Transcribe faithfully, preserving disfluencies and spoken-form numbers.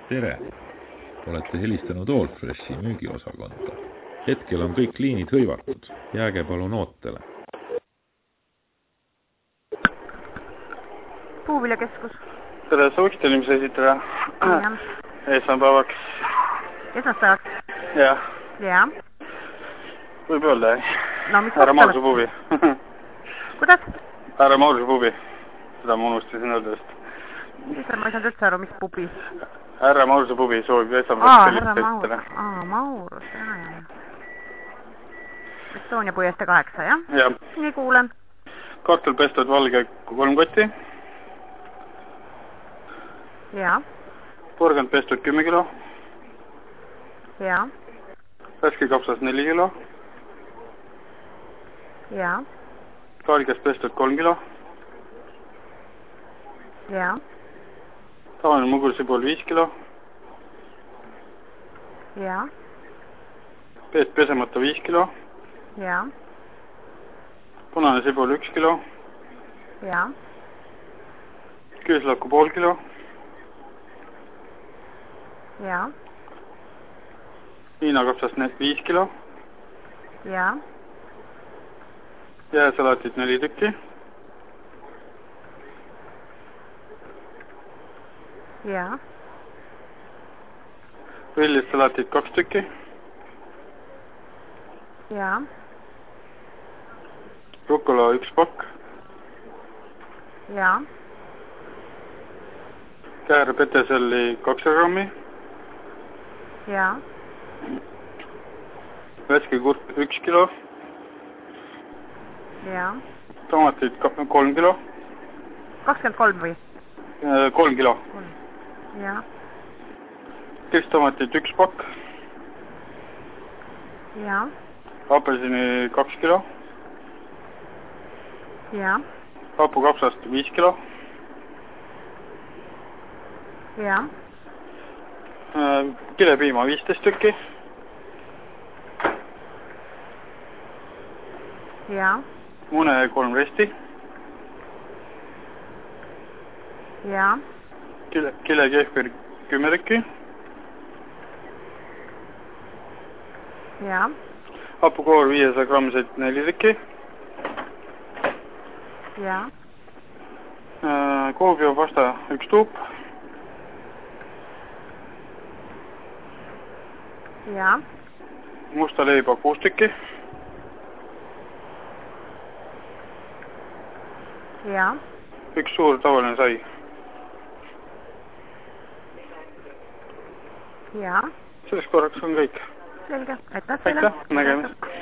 Tere! Olete helistanud Allfreshi müügiosakonda. Hetkel on kõik liinid hõivatud. Jääge palun ootele. Puuviljakeskus. Tere, sooviks inimese esitada? Esmaspäevaks. Esmaspäevaks? Jah. Jah. Võib öelda, no, mis härra Mauruse pubi. Kuidas? Härra Mauruse pubi. Seda ma unustasin öelda just. Mis ma ei saanud üldse aru, mis pubi? Härra Mauruse pubi soovib esmaspäevaks Aa, sellist härra esitada. Maurus. Aa, Maurus. Jah, jah. Estonia puieste kaheksa, jah? Jah. Nii kuulen. Kartulpestud valge kolm kotti. Jaa. Porgand pestud kümme kilo. Jaa. Värske kapsas neli kilo. Jaa. Kaarikast pestud kolm kilo. Jaa. Tavaline mugursibul viis kilo. Jaa. Peest pesemata viis kilo. Jaa. Punane sibul üks kilo. Jaa. Küüslauku pool kilo. Jaa. Viinakapsast viis kilo. Jaa. Jääsalatit neli tükki. Jaa. Villist salatit kaks tükki. Jaa. Rukola üks pakk. Jaa. Käär peteselli kakssada grammi. Jaa. Värske kurk üks kilo. Jaa. Tomatid kolm kilo. kakskümmend kolm või? kolm kilo. Jaa. Kirstomatid üks pakk. Jaa. Apelsini kaks kilo. Jaa. Hapukapsast viis kilo. Jaa. Kilepiima viisteist tükki. Jaa. Mune kolm resti. Jaa. Kile, kile kehvir kümme tükki. Jaa. Hapukoor viiesada grammiseid neli tükki. Jaa. Koobiopasta üks tuup. Jaa. Musta leiba kuus tükki. Jaa. Üks suur tavaline sai. Jaa. Selles korraks on kõik. Selge. Aitäh teile. Aitäh, nägemist.